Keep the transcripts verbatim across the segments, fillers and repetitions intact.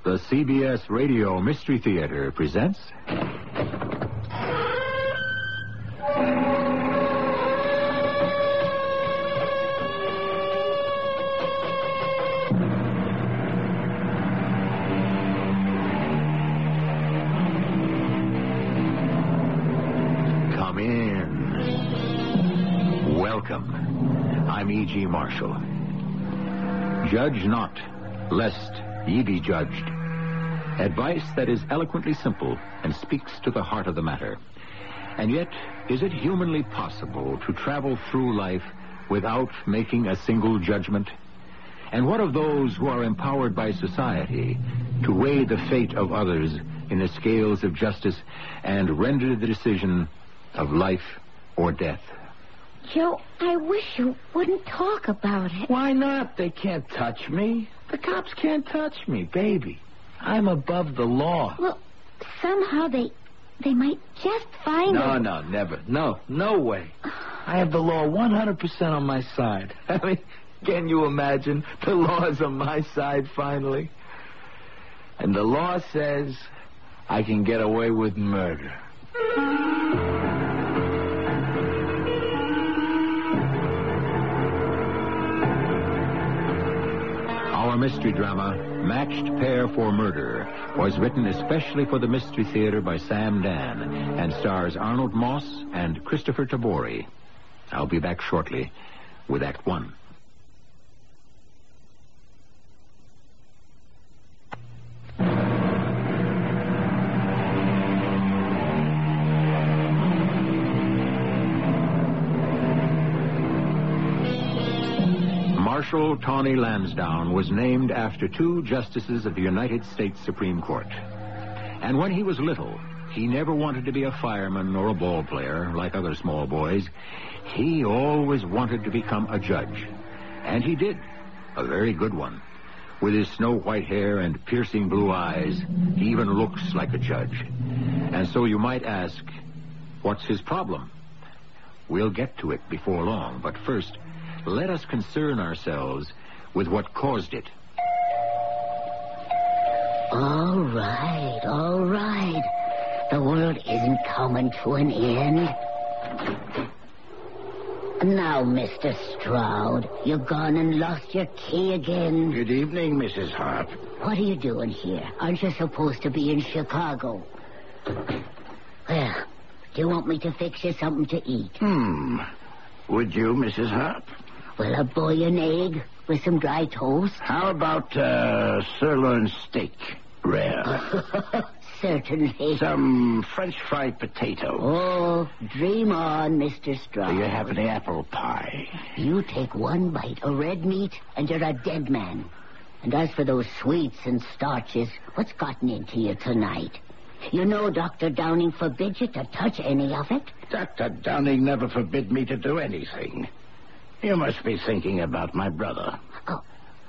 The C B S Radio Mystery Theater presents... Come in. Welcome. I'm E G. Marshall. Judge not, lest ye be judged. Advice that is eloquently simple and speaks to the heart of the matter. And yet, is it humanly possible to travel through life without making a single judgment? And what of those who are empowered by society to weigh the fate of others in the scales of justice and render the decision of life or death? Joe, I wish you wouldn't talk about it. Why not? They can't touch me. The cops can't touch me, baby. I'm above the law. Well, somehow they they might just find No, us. no, never. No, no way. I have the law one hundred percent on my side. I mean, can you imagine? The law's on my side finally. And the law says I can get away with murder. Our mystery drama, Matched Pair for Murder, was written especially for the Mystery Theater by Sam Dan and stars Arnold Moss and Christopher Tabori. I'll be back shortly with Act One. Marshal Tawny Lansdowne was named after two justices of the United States Supreme Court. And when he was little, he never wanted to be a fireman or a ball player like other small boys. He always wanted to become a judge. And he did. A very good one. With his snow-white hair and piercing blue eyes, he even looks like a judge. And so you might ask, what's his problem? We'll get to it before long, but first, let us concern ourselves with what caused it. All right, all right. The world isn't coming to an end. Now, Mister Stroud, you've gone and lost your key again. Good evening, Missus Harp. What are you doing here? Aren't you supposed to be in Chicago? Well, do you want me to fix you something to eat? Hmm. Would you, Missus Harp? Well, a boy and egg with some dry toast. How about uh, sirloin steak? Rare. Certainly. Some French fried potato. Oh, dream on, Mister Stroud. Do you have any apple pie? You take one bite of red meat, and you're a dead man. And as for those sweets and starches, what's gotten into you tonight? You know Doctor Downing forbids you to touch any of it. Doctor Downing never forbid me to do anything. You must be thinking about my brother. Oh,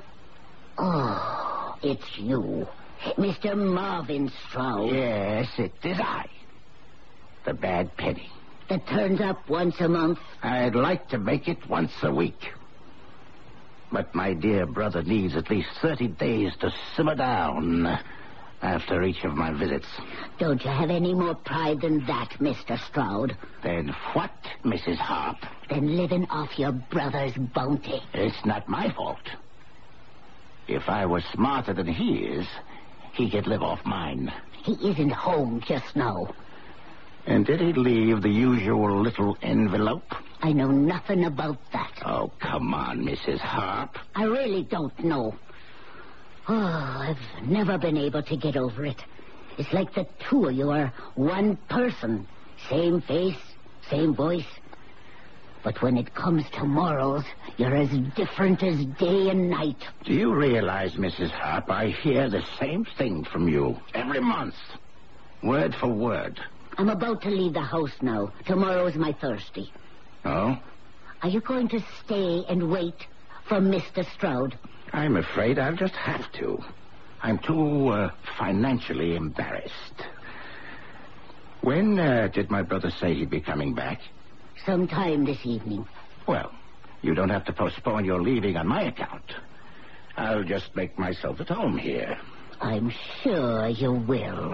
oh it's you. Mister Marvin Stroud. Yes, it is I. The bad penny. That turns up once a month. I'd like to make it once a week. But my dear brother needs at least thirty days to simmer down after each of my visits. Don't you have any more pride than that, Mister Stroud? Then what, Missus Harp? Then living off your brother's bounty. It's not my fault. If I was smarter than he is, he could live off mine. He isn't home just now. And did he leave the usual little envelope? I know nothing about that. Oh, come on, Missus Harp. I really don't know. Oh, I've never been able to get over it. It's like the two of you are one person. Same face, same voice. But when it comes to morals, you're as different as day and night. Do you realize, Missus Harp, I hear the same thing from you every month. Word for word. I'm about to leave the house now. Tomorrow's my Thursday. Oh? Are you going to stay and wait for Mister Stroud? I'm afraid I'll just have to. I'm too uh, financially embarrassed. When uh, did my brother say he'd be coming back? Sometime this evening. Well, you don't have to postpone your leaving on my account. I'll just make myself at home here. I'm sure you will.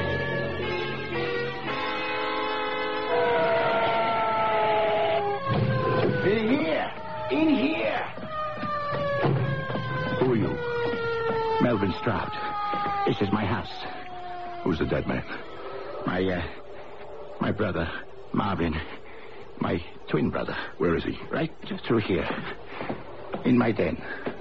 In here! In here! Who are you? Melvin Stroud. This is my house. Who's the dead man? My, uh, my brother, Marvin. My twin brother. Where is he? Right through here. In my den.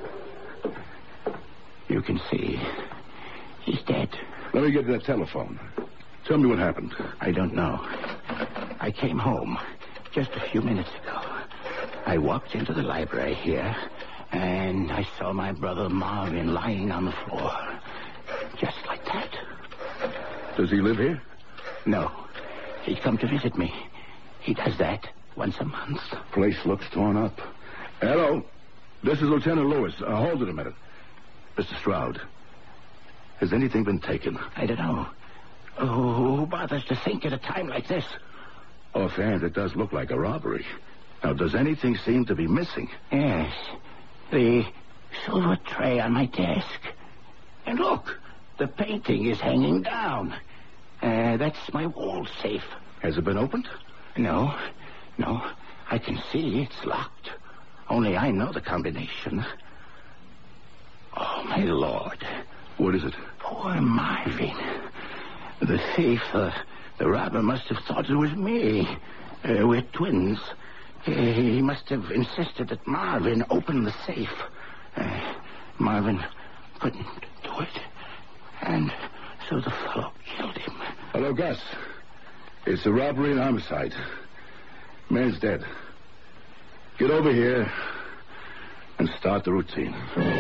You can see. He's dead. Let me get to that telephone. Tell me what happened. I don't know. I came home just a few minutes ago. I walked into the library here, and I saw my brother Marvin lying on the floor. Just like that. Does he live here? No. He'd come to visit me. He does that once a month. Place looks torn up. Hello. This is Lieutenant Lewis. Uh, hold it a minute. Mister Stroud, has anything been taken? I don't know. Oh, who bothers to think at a time like this? Offhand, it does look like a robbery. Now, does anything seem to be missing? Yes. The silver tray on my desk. And look, the painting is hanging down. Uh, that's my wall safe. Has it been opened? No. No. I can see it's locked. Only I know the combination. Oh, my Lord. What is it? Poor Marvin. The thief, uh, the robber must have thought it was me. Uh, we're twins. Uh, he must have insisted that Marvin open the safe. Uh, Marvin couldn't do it. And so the fellow killed him. Hello, Gus. It's a robbery and homicide. Man's dead. Get over here and start the routine.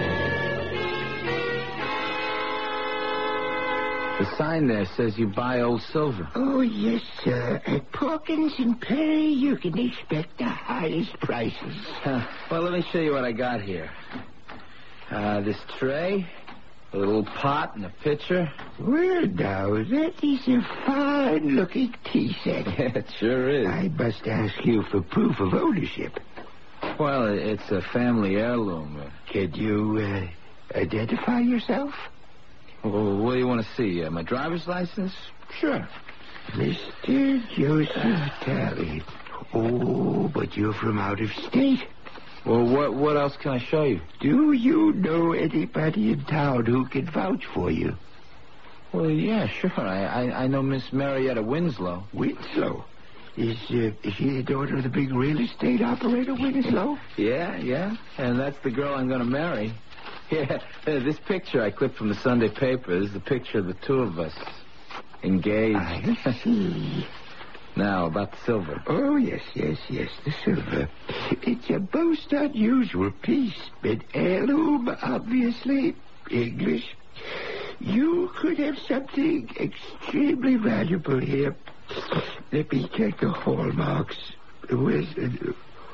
The sign there says you buy old silver. Oh, yes, sir. At Porkins and Perry, you can expect the highest prices. Huh. Well, let me show you what I got here. Uh, this tray, a little pot and a pitcher. Well, now, that is a fine-looking tea set. Yeah, it sure is. I must ask you for proof of ownership. Well, it's a family heirloom. Can you uh, identify yourself? Well, what do you want to see? Uh, my driver's license? Sure. Mister Joseph Talley. Oh, but you're from out of state. Well, what what else can I show you? Do you know anybody in town who can vouch for you? Well, yeah, sure. I I, I know Miss Marietta Winslow. Winslow? Is, uh, is she the daughter of the big real estate operator, Winslow? Yeah, yeah. And that's the girl I'm going to marry. Yeah, uh, this picture I clipped from the Sunday paper is the picture of the two of us engaged. I see. Now, about the silver. Oh, yes, yes, yes, the silver. It's a most unusual piece. An heirloom, obviously. English. You could have something extremely valuable here. Let me check the hallmarks. Where's... Uh,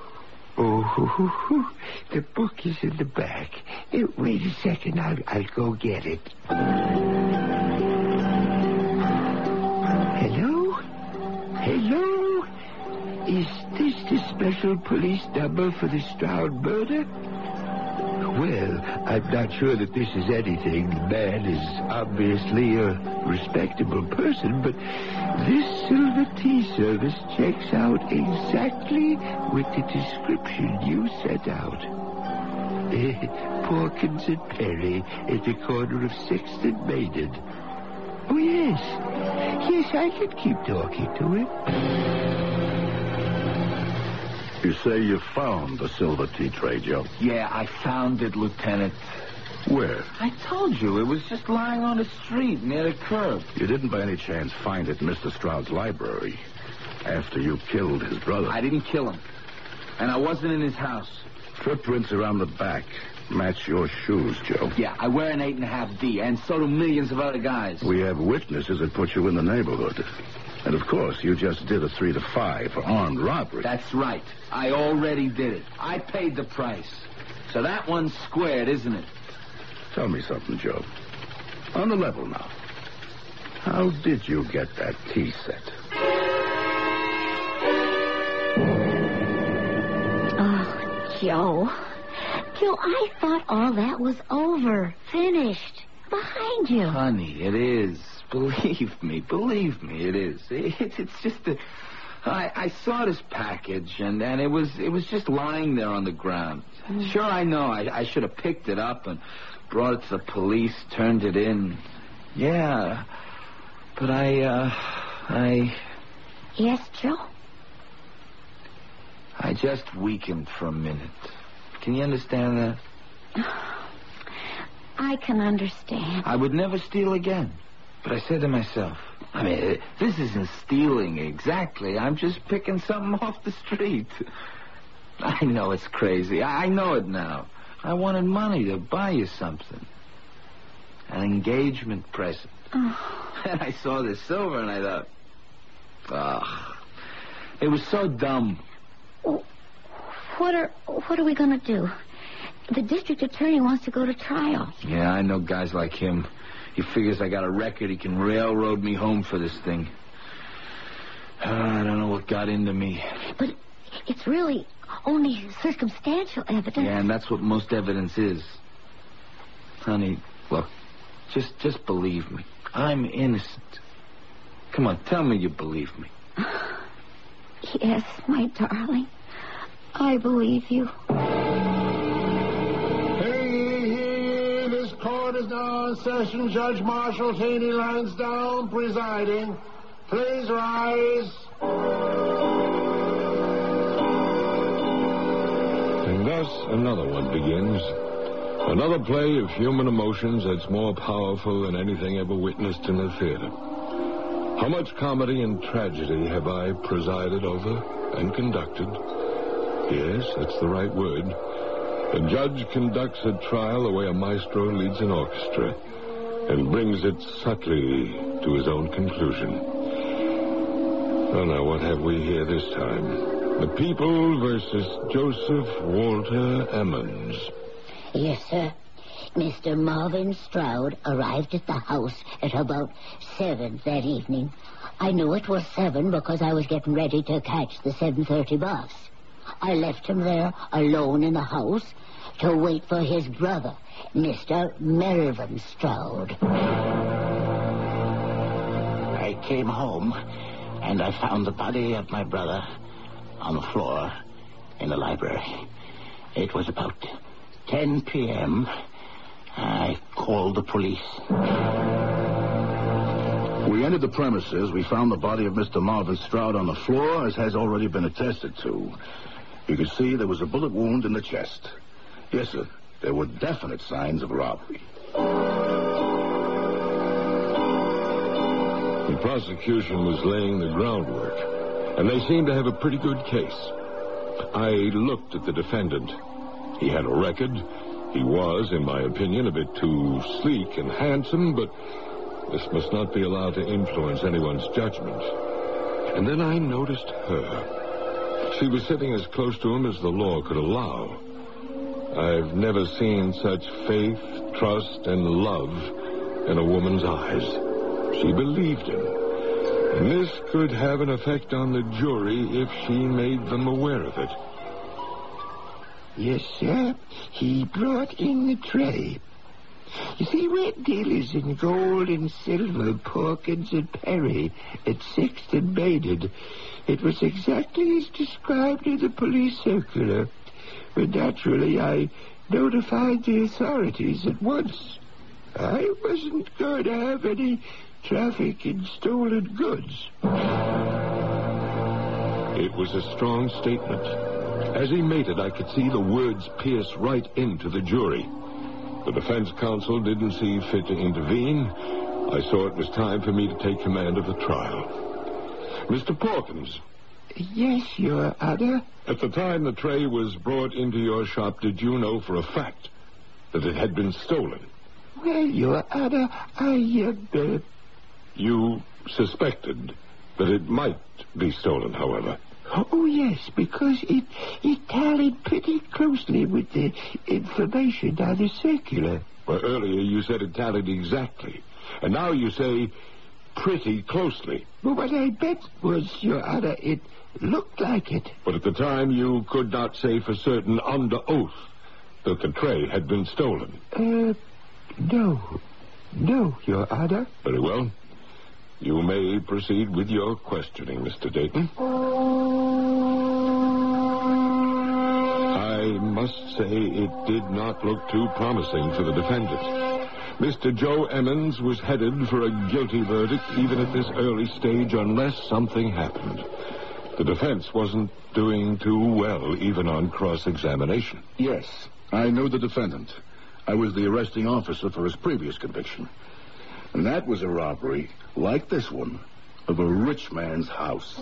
oh, the book is in the back. Uh, wait a second, I'll, I'll go get it. Hello? Hello? Is this the special police number for the Stroud murder? Well, I'm not sure that this is anything. The man is obviously a respectable person, but this silver tea service checks out exactly with the description you set out. Uh, Porkins and Perry at the corner of sixth and Maiden. Oh, yes. Yes, I can keep talking to him. You say you found the silver tea tray, Joe. Yeah, I found it, Lieutenant. Where? I told you, it was just lying on the street near the curb. You didn't by any chance find it in Mister Stroud's library after you killed his brother? I didn't kill him. And I wasn't in his house. Footprints around the back match your shoes, Joe. Yeah, I wear an eight and a half D, and so do millions of other guys. We have witnesses that put you in the neighborhood. And, of course, you just did a three to five for armed robbery. That's right. I already did it. I paid the price. So that one's squared, isn't it? Tell me something, Joe. On the level now. How did you get that tea set? Oh, Joe. Joe, I thought all that was over. Finished. behind you. Honey, it is. Believe me, believe me, it is. It's it's just a. I, I saw this package, and, and it was it was just lying there on the ground. Mm. Sure, I know. I, I should have picked it up and brought it to the police, turned it in. Yeah, but I, uh, I... Yes, Joe? I just weakened for a minute. Can you understand that? I can understand. I would never steal again. But I said to myself, I mean, this isn't stealing exactly. I'm just picking something off the street. I know it's crazy. I know it now. I wanted money to buy you something. An engagement present. Oh. And I saw this silver and I thought, ah, oh, it was so dumb. Well, what are what are we going to do? The district attorney wants to go to trial. Yeah, I know guys like him. He figures I got a record. He can railroad me home for this thing. Uh, I don't know what got into me. But it's really only circumstantial evidence. Yeah, and that's what most evidence is. Honey, look, just just believe me. I'm innocent. Come on, tell me you believe me. Yes, my darling. I believe you. Court is now in session. Judge Marshall Taney Lansdowne presiding. Please rise. And thus another one begins. Another play of human emotions that's more powerful than anything ever witnessed in a theater. How much comedy and tragedy have I presided over and conducted? Yes, that's the right word. The judge conducts a trial the way a maestro leads an orchestra and brings it subtly to his own conclusion. Oh, now, what have we here this time? The People versus Joseph Walter Emmons. Yes, sir. Mister Marvin Stroud arrived at the house at about seven that evening. I knew it was seven because I was getting ready to catch the seven thirty bus. I left him there alone in the house to wait for his brother, Mister Melvin Stroud. I came home, and I found the body of my brother on the floor in the library. It was about ten p.m. I called the police. We entered the premises. We found the body of Mister Marvin Stroud on the floor, as has already been attested to. You could see there was a bullet wound in the chest. Yes, sir. There were definite signs of robbery. The prosecution was laying the groundwork, and they seemed to have a pretty good case. I looked at the defendant. He had a record. He was, in my opinion, a bit too sleek and handsome, but this must not be allowed to influence anyone's judgment. And then I noticed her. She was sitting as close to him as the law could allow. I've never seen such faith, trust, and love in a woman's eyes. She believed him. And this could have an effect on the jury if she made them aware of it. Yes, sir. He brought in the tray. You see, we're dealers in gold and silver, Porkins and Perry, at Sixth and Maynard. It was exactly as described in the police circular. But naturally, I notified the authorities at once. I wasn't going to have any traffic in stolen goods. It was a strong statement. As he made it, I could see the words pierce right into the jury. The defense counsel didn't see fit to intervene. I saw it was time for me to take command of the trial. Mister Porkins. Yes, Your Honor. At the time the tray was brought into your shop, did you know for a fact that it had been stolen? Well, Your Honor, I, uh... uh you suspected that it might be stolen, however. Oh, yes, because it, it tallied pretty closely with the information on the circular. Well, earlier you said it tallied exactly, and now you say pretty closely. Well, what I bet was, Your Honor, it looked like it. But at the time you could not say for certain under oath that the tray had been stolen. Uh, no. No, Your Honor. Very well. You may proceed with your questioning, Mister Dayton. I must say it did not look too promising for the defendant. Mister Joe Emmons was headed for a guilty verdict even at this early stage unless something happened. The defense wasn't doing too well even on cross-examination. Yes, I know the defendant. I was the arresting officer for his previous conviction. And that was a robbery, like this one, of a rich man's house.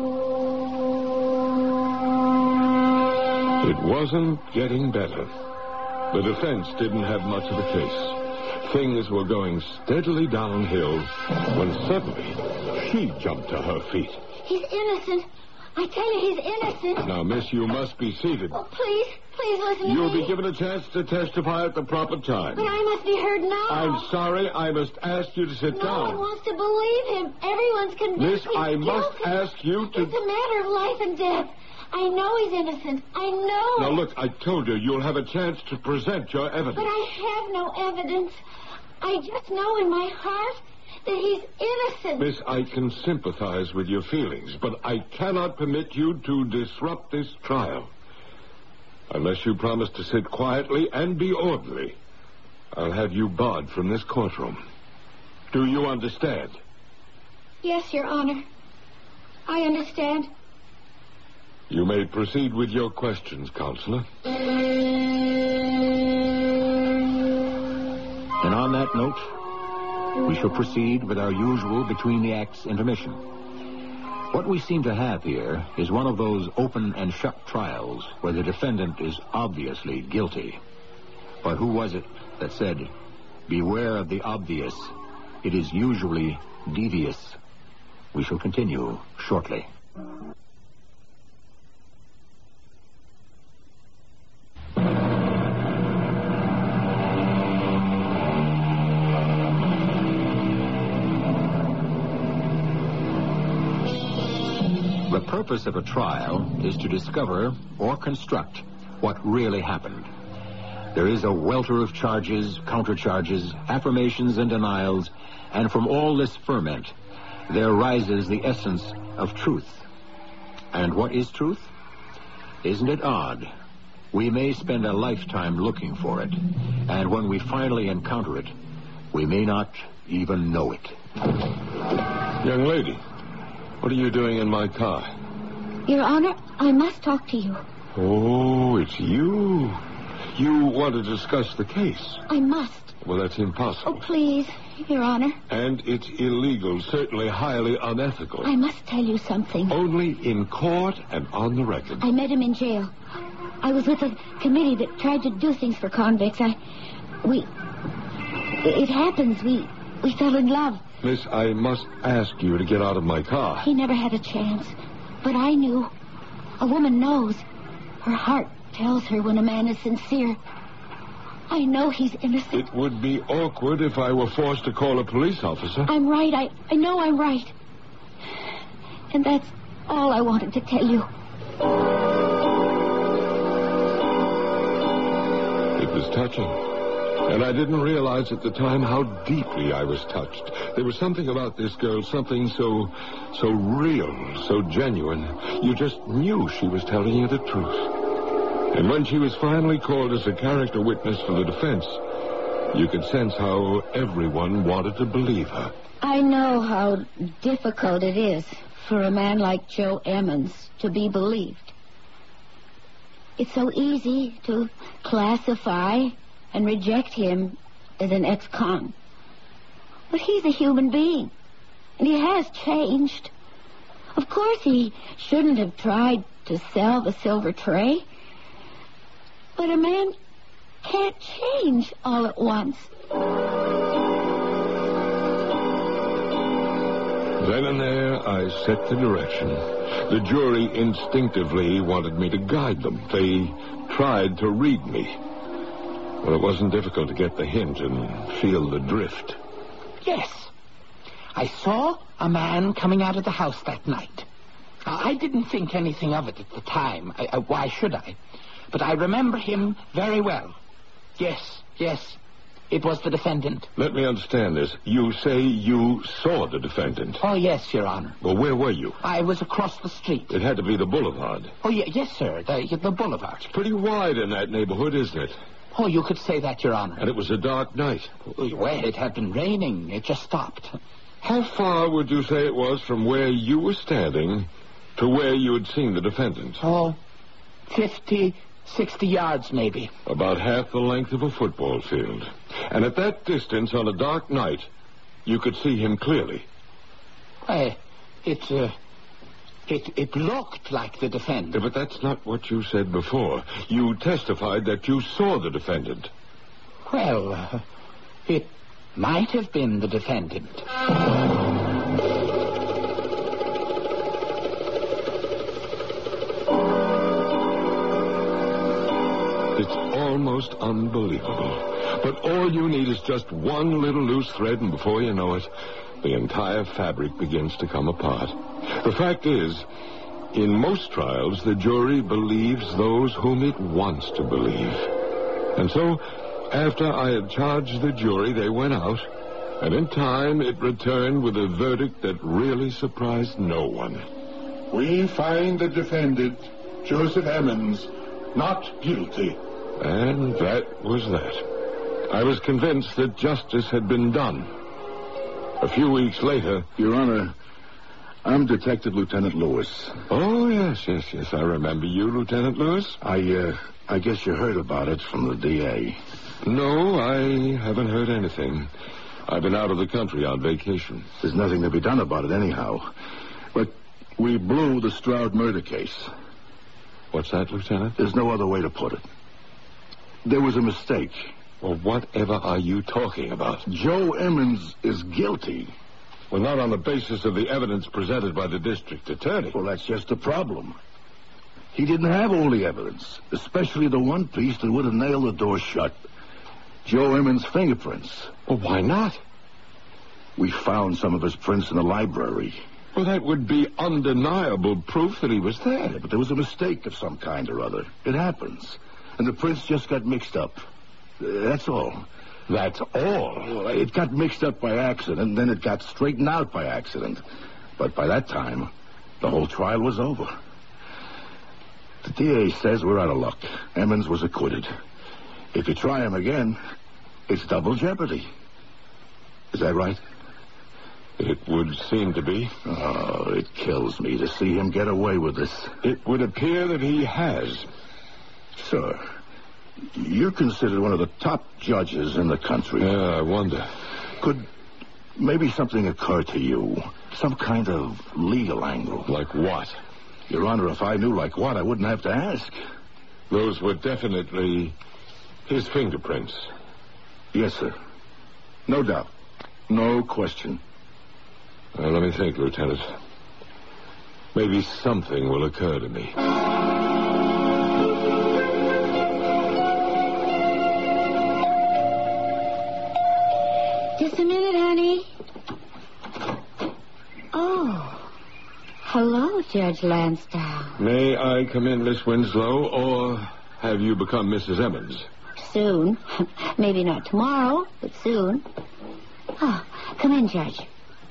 It wasn't getting better. The defense didn't have much of a case. Things were going steadily downhill when suddenly she jumped to her feet. He's innocent. I tell you, he's innocent. Now, miss, you must be seated. Oh, please, please listen to You'll me. be given a chance to testify at the proper time. But I must be heard now. I'm sorry. I must ask you to sit no down. one wants to believe him. Everyone's convinced Miss, he's I must guilty. ask you to... It's a matter of life and death. I know he's innocent. I know Now, it. look, I told you you'll have a chance to present your evidence. But I have no evidence. I just know in my heart that he's innocent. Miss, I can sympathize with your feelings, but I cannot permit you to disrupt this trial. Unless you promise to sit quietly and be orderly, I'll have you barred from this courtroom. Do you understand? Yes, Your Honor. I understand. You may proceed with your questions, Counselor. And on that note, we shall proceed with our usual between-the-acts intermission. What we seem to have here is one of those open and shut trials where the defendant is obviously guilty. But who was it that said, "Beware of the obvious. It is usually devious"? We shall continue shortly. The purpose of a trial is to discover or construct what really happened. There is a welter of charges, countercharges, affirmations, and denials, and from all this ferment, there rises the essence of truth. And what is truth? Isn't it odd? We may spend a lifetime looking for it, and when we finally encounter it, we may not even know it. Young lady, what are you doing in my car? Your Honor, I must talk to you. Oh, it's you. You want to discuss the case. I must. Well, that's impossible. Oh, please, Your Honor. And it's illegal, certainly highly unethical. I must tell you something. Only in court and on the record. I met him in jail. I was with a committee that tried to do things for convicts. I... We... It happens. We... We fell in love. Miss, I must ask you to get out of my car. He never had a chance. But I knew. A woman knows. Her heart tells her when a man is sincere. I know he's innocent. It would be awkward if I were forced to call a police officer. I'm right. I, I know I'm right. And that's all I wanted to tell you. It was touching. And I didn't realize at the time how deeply I was touched. There was something about this girl, something so, so real, so genuine. You just knew she was telling you the truth. And when she was finally called as a character witness for the defense, you could sense how everyone wanted to believe her. I know how difficult it is for a man like Joe Emmons to be believed. It's so easy to classify and reject him as an ex-con. But he's a human being, and he has changed. Of course, he shouldn't have tried to sell the silver tray, but a man can't change all at once. Then and there, I set the direction. The jury instinctively wanted me to guide them. They tried to read me. Well, it wasn't difficult to get the hint and feel the drift. Yes. I saw a man coming out of the house that night. I didn't think anything of it at the time. I, I, why should I? But I remember him very well. Yes, yes. it was the defendant. Let me understand this. You say you saw the defendant. Oh, yes, Your Honor. Well, where were you? I was across the street. It had to be the boulevard. Oh, yeah, yes, sir, the, the boulevard. It's pretty wide in that neighborhood, isn't it? Oh, you could say that, Your Honor. And it was a dark night. Well, it had been raining. It just stopped. How far would you say it was from where you were standing to where you had seen the defendant? Oh, fifty, sixty yards, maybe. About half the length of a football field. And at that distance, on a dark night, you could see him clearly. Uh, it, uh, it, it looked like the defendant. Yeah, but that's not what you said before. You testified that you saw the defendant. Well, uh, it might have been the defendant. It's almost unbelievable. But all you need is just one little loose thread, and before you know it, the entire fabric begins to come apart. The fact is, in most trials, the jury believes those whom it wants to believe. And so, after I had charged the jury, they went out, and in time it returned with a verdict that really surprised no one. We find the defendant, Joseph Emmons, not guilty. And that was that. I was convinced that justice had been done. A few weeks later... Your Honor, I'm Detective Lieutenant Lewis. Oh, yes, yes, yes, I remember you, Lieutenant Lewis. I, uh, I guess you heard about it from the D A. No, I haven't heard anything. I've been out of the country on vacation. There's nothing to be done about it anyhow. But we blew the Stroud murder case. What's that, Lieutenant? There's no other way to put it. There was a mistake. Well, whatever are you talking about? Joe Emmons is guilty. Well, not on the basis of the evidence presented by the district attorney. Well, that's just the problem. He didn't have all the evidence, especially the one piece that would have nailed the door shut. Joe Emmons' fingerprints. Well, why not? We found some of his prints in the library. Well, that would be undeniable proof that he was there. Yeah, but there was a mistake of some kind or other. It happens. And the prints just got mixed up. Uh, that's all. That's all? Well, it got mixed up by accident, and then it got straightened out by accident. But by that time, the whole trial was over. The D A says we're out of luck. Emmons was acquitted. If you try him again, it's double jeopardy. Is that right? It would seem to be. Oh, it kills me to see him get away with this. It would appear that he has. Sir, you're considered one of the top judges in the country. Yeah, I wonder. Could maybe something occur to you? Some kind of legal angle. Like what? Your Honor, if I knew like what, I wouldn't have to ask. Those were definitely his fingerprints. Yes, sir. No doubt. No question. Well, let me think, Lieutenant. Maybe something will occur to me. Just a minute, honey. Oh. Hello, Judge Lansdowne. May I come in, Miss Winslow, or have you become Missus Emmons? Soon. Maybe not tomorrow, but soon. Oh, come in, Judge.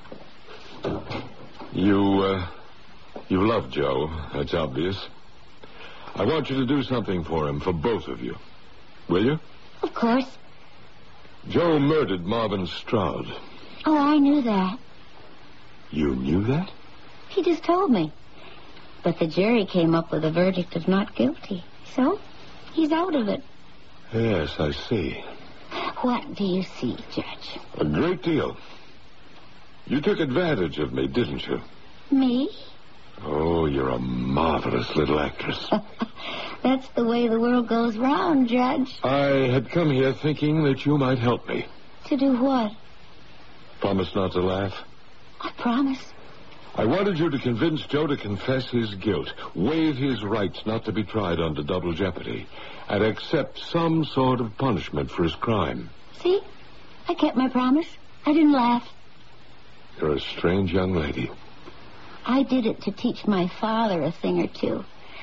You, uh, you love Joe. That's obvious. I want you to do something for him, for both of you. Will you? Of course. Joe murdered Marvin Stroud. Oh, I knew that. You knew that? He just told me. But the jury came up with a verdict of not guilty. So, he's out of it. Yes, I see. What do you see, Judge? A great deal. You took advantage of me, didn't you? Me? Oh, you're a marvelous little actress. That's the way the world goes round, Judge. I had come here thinking that you might help me. To do what? Promise not to laugh. I promise. I wanted you to convince Joe to confess his guilt, waive his rights not to be tried under double jeopardy, and accept some sort of punishment for his crime. See? I kept my promise. I didn't laugh. You're a strange young lady. I did it to teach my father a thing or two.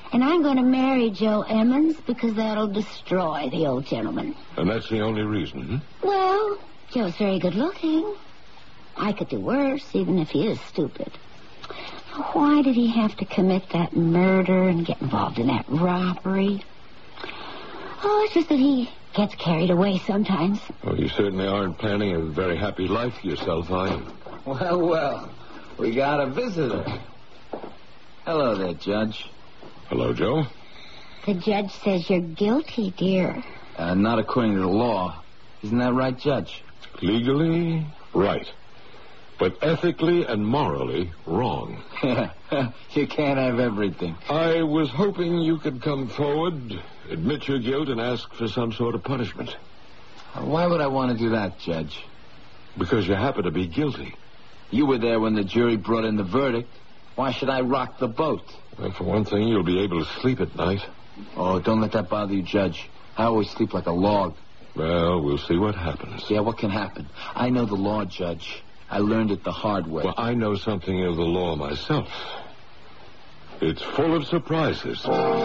And I'm going to marry Joe Emmons because that'll destroy the old gentleman. And that's the only reason, hmm? Well, Joe's very good looking. I could do worse, even if he is stupid. Why did he have to commit that murder and get involved in that robbery? Oh, it's just that he gets carried away sometimes. Well, you certainly aren't planning a very happy life for yourself, are you? Well, well, we got a visitor. Hello there, Judge. Hello, Joe. The judge says you're guilty, dear. Uh, not according to the law. Isn't that right, Judge? Legally, right. But ethically and morally, wrong. You can't have everything. I was hoping you could come forward, admit your guilt, and ask for some sort of punishment. Why would I want to do that, Judge? Because you happen to be guilty. You were there when the jury brought in the verdict. Why should I rock the boat? Well, for one thing, you'll be able to sleep at night. Oh, don't let that bother you, Judge. I always sleep like a log. Well, we'll see what happens. Yeah, what can happen? I know the law, Judge. I learned it the hard way. Well, I know something of the law myself. It's full of surprises.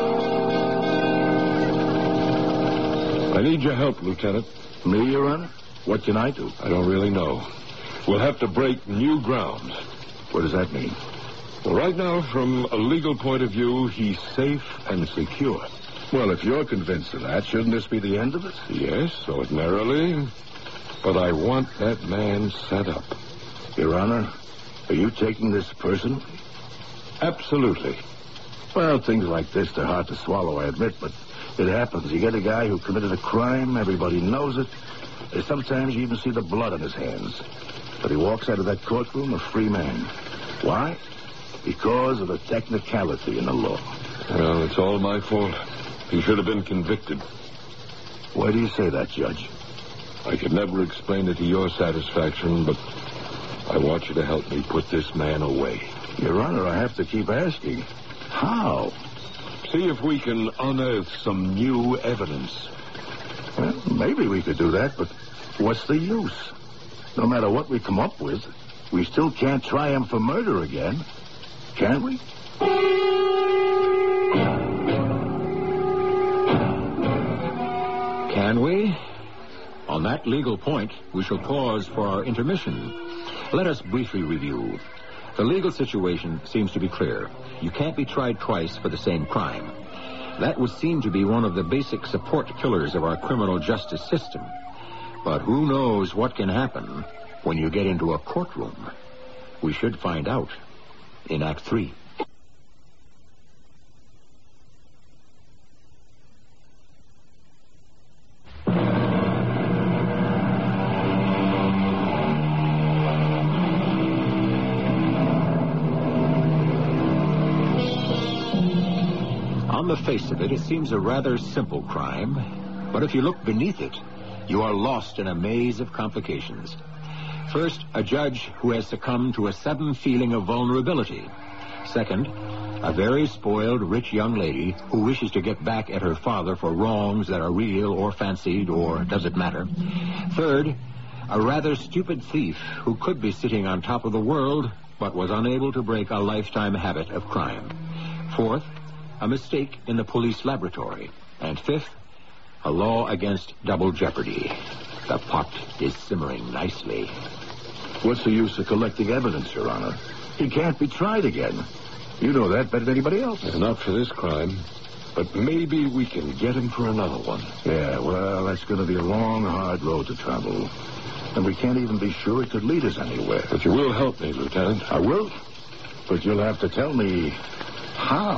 I need your help, Lieutenant. Me, Your Honor? What can I do? I don't really know. We'll have to break new ground. What does that mean? Well, right now, from a legal point of view, he's safe and secure. Well, if you're convinced of that, shouldn't this be the end of it? Yes, ordinarily. But I want that man set up. Your Honor, are you taking this personally? Absolutely. Well, things like this, they're hard to swallow, I admit, but it happens. You get a guy who committed a crime, everybody knows it. And sometimes you even see the blood on his hands. But he walks out of that courtroom a free man. Why? Because of the technicality in the law. Well, it's all my fault. He should have been convicted. Why do you say that, Judge? I could never explain it to your satisfaction, but I want you to help me put this man away. Your Honor, I have to keep asking. How? See if we can unearth some new evidence. Well, maybe we could do that, but what's the use? No matter what we come up with, we still can't try him for murder again. Can we? Can we? On that legal point, we shall pause for our intermission. Let us briefly review. The legal situation seems to be clear. You can't be tried twice for the same crime. That would seem to be one of the basic support pillars of our criminal justice system. But who knows what can happen when you get into a courtroom? We should find out in Act Three. On the face of it, it seems a rather simple crime. But if you look beneath it, you are lost in a maze of complications. First, a judge who has succumbed to a sudden feeling of vulnerability. Second, a very spoiled, rich young lady who wishes to get back at her father for wrongs that are real or fancied, or does it matter? Third, a rather stupid thief who could be sitting on top of the world, but was unable to break a lifetime habit of crime. Fourth, a mistake in the police laboratory. And fifth, a law against double jeopardy. The pot is simmering nicely. What's the use of collecting evidence, Your Honor? He can't be tried again. You know that better than anybody else. Yeah, not for this crime, but maybe we can get him for another one. Yeah, well, that's going to be a long, hard road to travel. And we can't even be sure it could lead us anywhere. But you will help me, Lieutenant. I will. But you'll have to tell me how.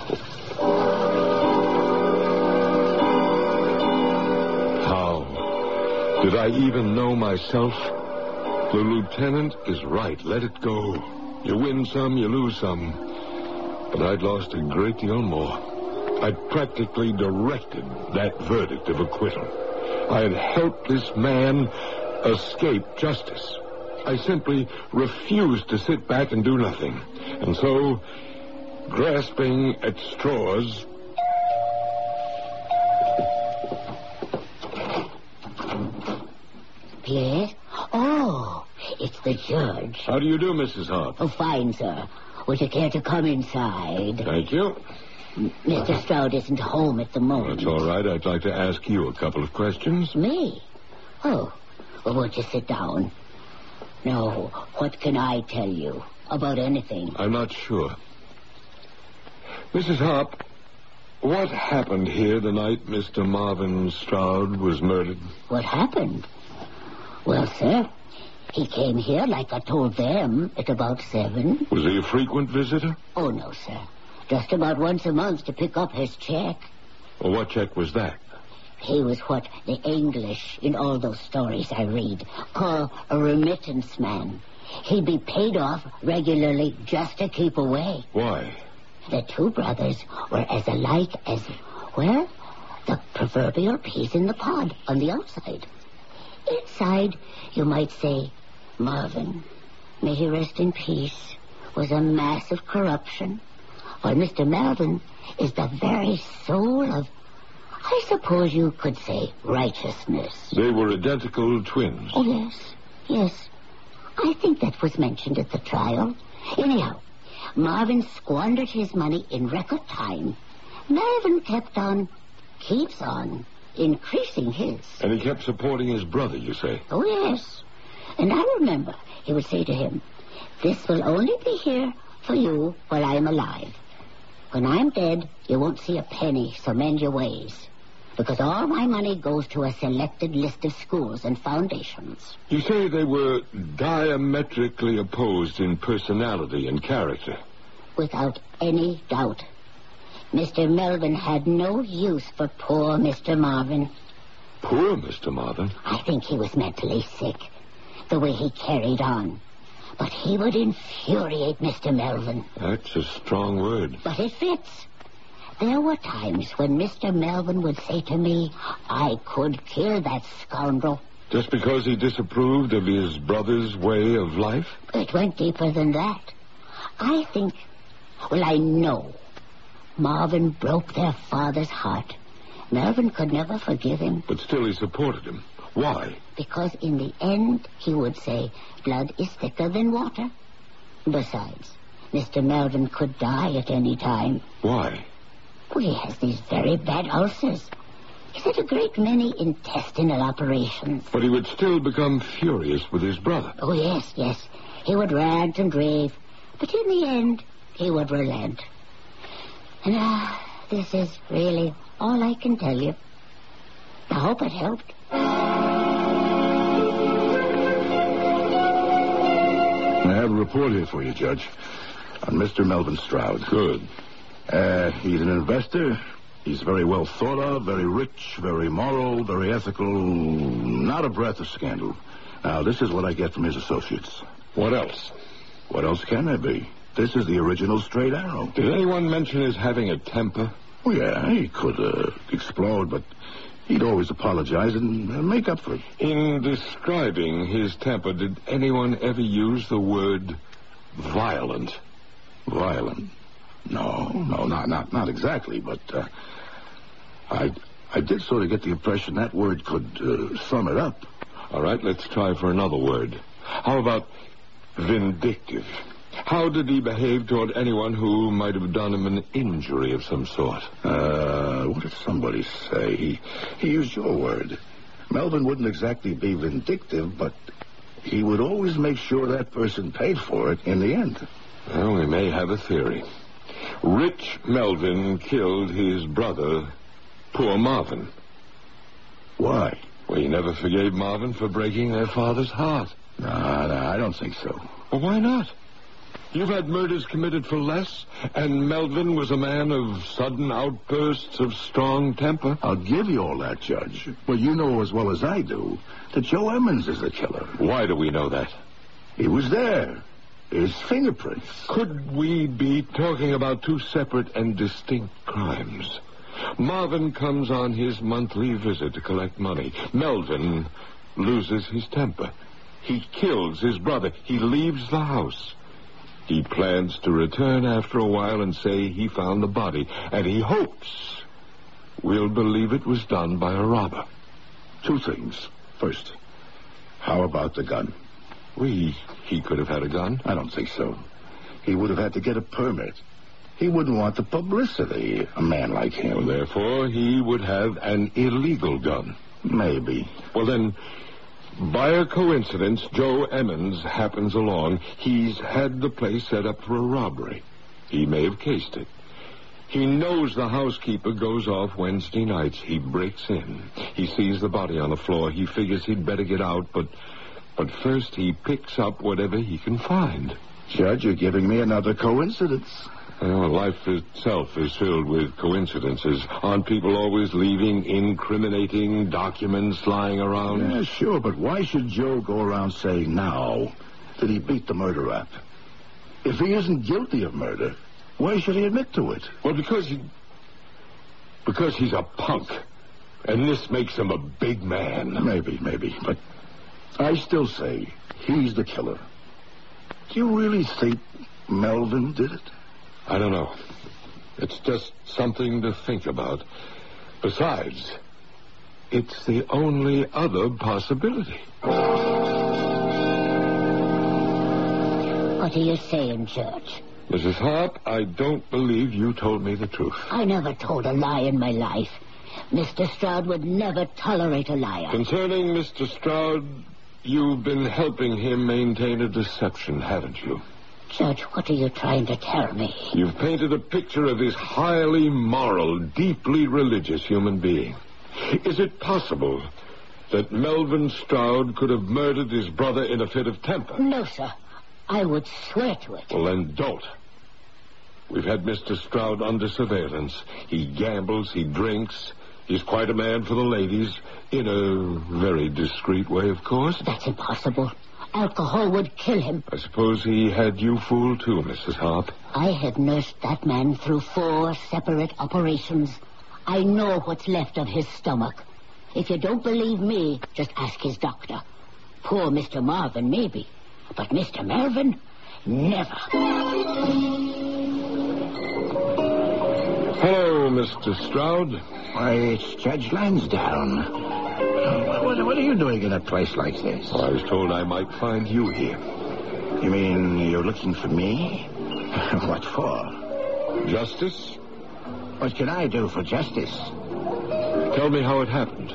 How? Did I even know myself? The lieutenant is right. Let it go. You win some, you lose some. But I'd lost a great deal more. I'd practically directed that verdict of acquittal. I had helped this man escape justice. I simply refused to sit back and do nothing. And so, grasping at straws... Yes? Oh, it's the judge. How do you do, Missus Hart? Oh, fine, sir. Would you care to come inside? Thank you. Mister Stroud isn't home at the moment. That's all right. I'd like to ask you a couple of questions. Me? Oh, well, won't you sit down? No, what can I tell you about anything? I'm not sure. Missus Harp, what happened here the night Mister Marvin Stroud was murdered? What happened? Well, sir, he came here, like I told them, at about seven. Was he a frequent visitor? Oh, no, sir. Just about once a month to pick up his check. Well, what check was that? He was what the English, in all those stories I read, call a remittance man. He'd be paid off regularly just to keep away. Why? The two brothers were as alike as, well, the proverbial peas in the pod on the outside. Inside, you might say, Marvin, may he rest in peace, was a mass of corruption, while Mister Melvin is the very soul of, I suppose you could say, righteousness. They were identical twins. Oh, yes, yes. I think that was mentioned at the trial. Anyhow, Marvin squandered his money in record time. Melvin kept on, keeps on, increasing his. And he kept supporting his brother, you say? Oh, yes. And I remember he would say to him, this will only be here for you while I'm alive. When I'm dead, you won't see a penny, so mend your ways. Because all my money goes to a selected list of schools and foundations. You say they were diametrically opposed in personality and character. Without any doubt. Mister Melvin had no use for poor Mister Marvin. Poor Mister Marvin? I think he was mentally sick, the way he carried on. But he would infuriate Mister Melvin. That's a strong word. But it fits. There were times when Mister Melvin would say to me, I could kill that scoundrel. Just because he disapproved of his brother's way of life? It went deeper than that. I think, well, I know, Marvin broke their father's heart. Melvin could never forgive him. But still he supported him. Why? Because in the end, he would say, blood is thicker than water. Besides, Mister Melvin could die at any time. Why? Well, he has these very bad ulcers. He's had a great many intestinal operations. But he would still become furious with his brother. Oh, yes, yes. He would rant and rave. But in the end, he would relent. And uh, this is really all I can tell you. I hope it helped. I have a report here for you, Judge, on Mister Melvin Stroud. Good. Uh, he's an investor. He's very well thought of, very rich, very moral, very ethical. Not a breath of scandal. Now, this is what I get from his associates. What else? What else can there be? This is the original straight arrow. Did anyone mention his having a temper? Oh, yeah, he could uh, explode, but he'd always apologize and uh, make up for it. In describing his temper, did anyone ever use the word violent? Violent? No, no, not not not exactly, but uh, I I did sort of get the impression that word could uh, sum it up. All right, let's try for another word. How about vindictive? How did he behave toward anyone who might have done him an injury of some sort? Uh, what did somebody say? He, he used your word. Melvin wouldn't exactly be vindictive, but he would always make sure that person paid for it in the end. Well, we may have a theory. Rich Melvin killed his brother, poor Marvin. Why? Well, he never forgave Marvin for breaking their father's heart. No, no, I don't think so. Well, why not? You've had murders committed for less, and Melvin was a man of sudden outbursts of strong temper. I'll give you all that, Judge. Well, you know as well as I do that Joe Emmons is the killer. Why do we know that? He was there. His fingerprints. Could we be talking about two separate and distinct crimes? Marvin comes on his monthly visit to collect money. Melvin loses his temper. He kills his brother. He leaves the house. He plans to return after a while and say he found the body, and he hopes we'll believe it was done by a robber. Two things. First, how about the gun? We, he could have had a gun. I don't think so. He would have had to get a permit. He wouldn't want the publicity, a man like him. Well, therefore, he would have an illegal gun. Maybe. Well, then, by a coincidence, Joe Emmons happens along. He's had the place set up for a robbery. He may have cased it. He knows the housekeeper goes off Wednesday nights. He breaks in. He sees the body on the floor. He figures he'd better get out, but... But first he picks up whatever he can find. Judge, you're giving me another coincidence. Well, life itself is filled with coincidences. Aren't people always leaving incriminating documents lying around? Yeah, sure, but why should Joe go around saying now that he beat the murder rap? If he isn't guilty of murder, why should he admit to it? Well, because he... Because he's a punk. And this makes him a big man. Maybe, maybe, but I still say he's the killer. Do you really think Melvin did it? I don't know. It's just something to think about. Besides, it's the only other possibility. What are you saying, Judge? Missus Harp, I don't believe you told me the truth. I never told a lie in my life. Mister Stroud would never tolerate a liar. Concerning Mister Stroud, you've been helping him maintain a deception, haven't you? Judge, what are you trying to tell me? You've painted a picture of this highly moral, deeply religious human being. Is it possible that Melvin Stroud could have murdered his brother in a fit of temper? No, sir. I would swear to it. Well, then don't. We've had Mister Stroud under surveillance. He gambles, he drinks. He's quite a man for the ladies. In a very discreet way, of course. That's impossible. Alcohol would kill him. I suppose he had you fooled, too, Missus Harp. I have nursed that man through four separate operations. I know what's left of his stomach. If you don't believe me, just ask his doctor. Poor Mister Marvin, maybe. But Mister Melvin, never. Hello, Mister Stroud. Why, it's Judge Lansdowne. What, what are you doing in a place like this? Well, I was told I might find you here. You mean you're looking for me? What for? Justice? What can I do for justice? Tell me how it happened.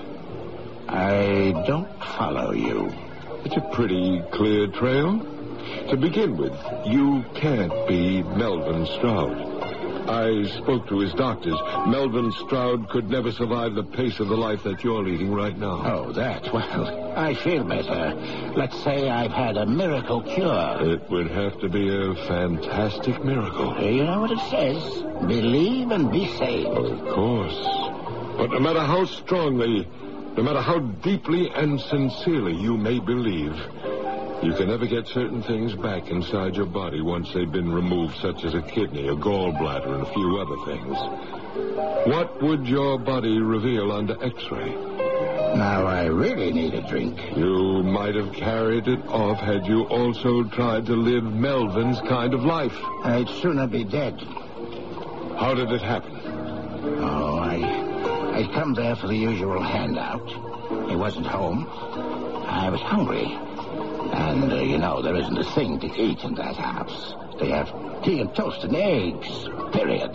I don't follow you. It's a pretty clear trail. To begin with, you can't be Melvin Stroud. I spoke to his doctors. Melvin Stroud could never survive the pace of the life that you're leading right now. Oh, that? Well, I feel better. Let's say I've had a miracle cure. It would have to be a fantastic miracle. You know what it says? Believe and be saved. Of course. But no matter how strongly, no matter how deeply and sincerely you may believe, you can never get certain things back inside your body once they've been removed, such as a kidney, a gallbladder, and a few other things. What would your body reveal under X-ray? Now, I really need a drink. You might have carried it off had you also tried to live Melvin's kind of life. I'd sooner be dead. How did it happen? Oh, I... I'd come there for the usual handout. He wasn't home. I was hungry. And, uh, you know, there isn't a thing to eat in that house. They have tea and toast and eggs, period.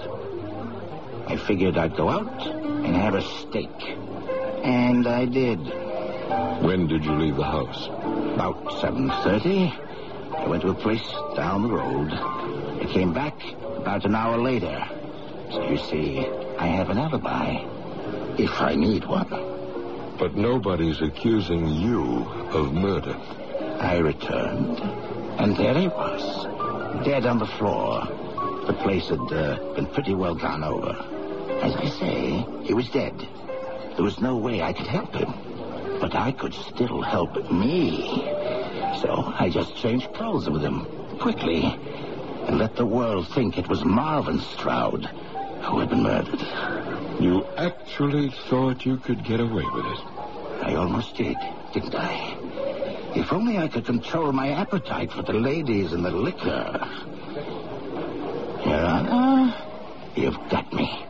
I figured I'd go out and have a steak. And I did. When did you leave the house? About seven thirty. I went to a place down the road. I came back about an hour later. So you see, I have an alibi. If I need one. But nobody's accusing you of murder. I returned, and there he was, dead on the floor. The place had uh, been pretty well gone over. As I say, he was dead. There was no way I could help him, but I could still help me. So I just changed clothes with him, quickly, and let the world think it was Marvin Stroud who had been murdered. You actually thought you could get away with it? I almost did, didn't I? If only I could control my appetite for the ladies and the liquor. Your Honor, you've got me.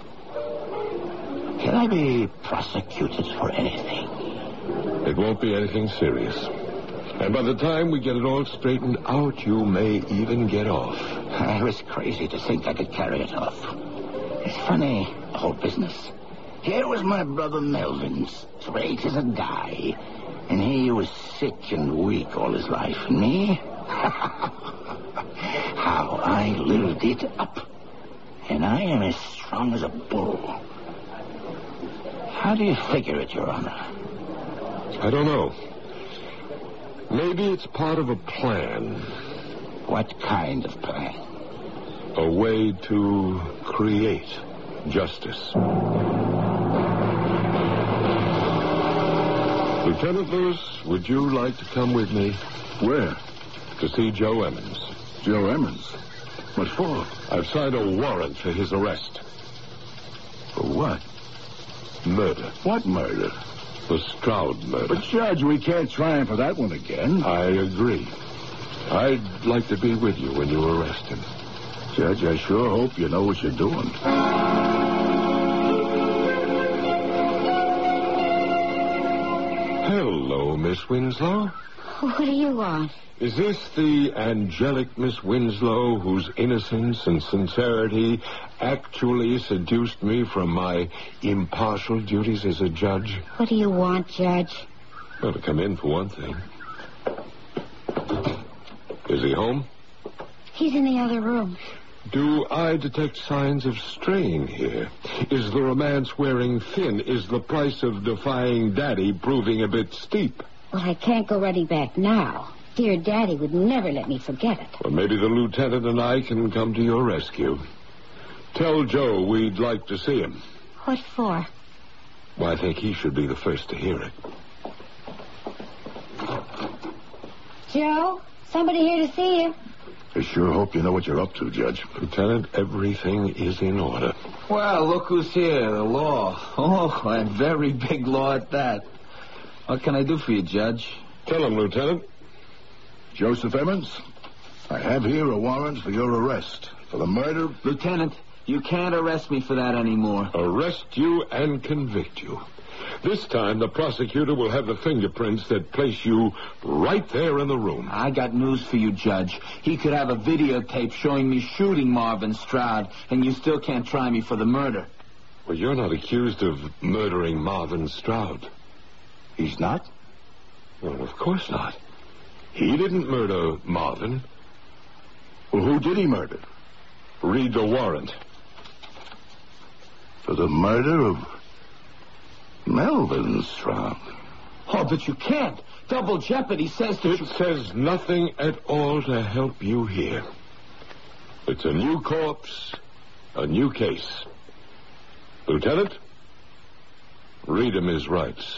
Can I be prosecuted for anything? It won't be anything serious. And by the time we get it all straightened out, you may even get off. I was crazy to think I could carry it off. It's funny, the whole business. Here was my brother Melvin, straight as a die. And he was sick and weak all his life. And me? How I lived it up. And I am as strong as a bull. How do you figure it, Your Honor? I don't know. Maybe it's part of a plan. What kind of plan? A way to create justice. Lieutenant Lewis, would you like to come with me? Where? To see Joe Emmons. Joe Emmons? What for? I've signed a warrant for his arrest. For what? Murder. What murder? The Stroud murder. But, Judge, we can't try him for that one again. I agree. I'd like to be with you when you arrest him. Judge, I sure hope you know what you're doing. Hello, Miss Winslow. What do you want? Is this the angelic Miss Winslow whose innocence and sincerity actually seduced me from my impartial duties as a judge? What do you want, Judge? Well, to come in for one thing. Is he home? He's in the other room. Do I detect signs of strain here? Is the romance wearing thin? Is the price of defying Daddy proving a bit steep? Well, I can't go running back now. Dear Daddy would never let me forget it. Well, maybe the lieutenant and I can come to your rescue. Tell Joe we'd like to see him. What for? Well, I think he should be the first to hear it. Joe, somebody here to see you. I sure hope you know what you're up to, Judge. Lieutenant, everything is in order. Well, look who's here, the law. Oh, a very big law at that. What can I do for you, Judge? Tell him, Lieutenant. Joseph Emmons, I have here a warrant for your arrest for the murder... Lieutenant, you can't arrest me for that anymore. Arrest you and convict you. This time, the prosecutor will have the fingerprints that place you right there in the room. I got news for you, Judge. He could have a videotape showing me shooting Marvin Stroud, and you still can't try me for the murder. Well, you're not accused of murdering Marvin Stroud. He's not? Well, of course not. He didn't murder Marvin. Well, who did he murder? Read the warrant. For the murder of Melvin Stroud. Oh, but you can't. Double jeopardy says that It you... says nothing at all to help you here. It's a new corpse, a new case. Lieutenant, read him his rights.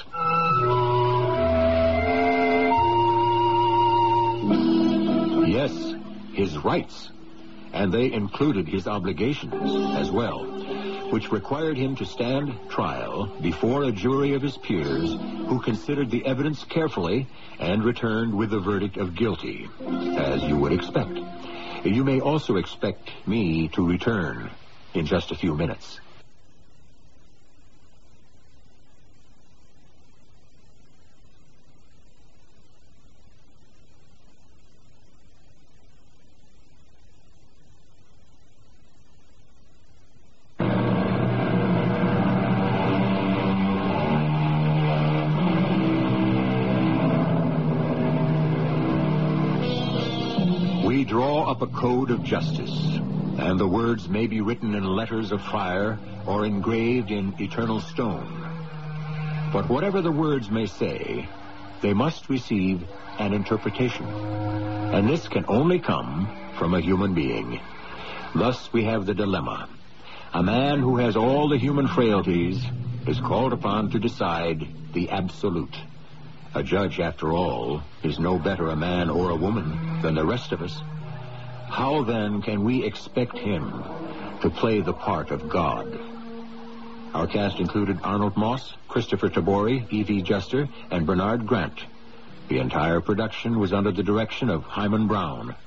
Yes, his rights. And they included his obligations as well, which required him to stand trial before a jury of his peers who considered the evidence carefully and returned with the verdict of guilty, as you would expect. You may also expect me to return in just a few minutes. We draw up a code of justice, and the words may be written in letters of fire or engraved in eternal stone. But whatever the words may say, they must receive an interpretation. And this can only come from a human being. Thus we have the dilemma. A man who has all the human frailties is called upon to decide the absolute. A judge, after all, is no better a man or a woman than the rest of us. How, then, can we expect him to play the part of God? Our cast included Arnold Moss, Christopher Tabori, Evie Juster, and Bernard Grant. The entire production was under the direction of Hyman Brown.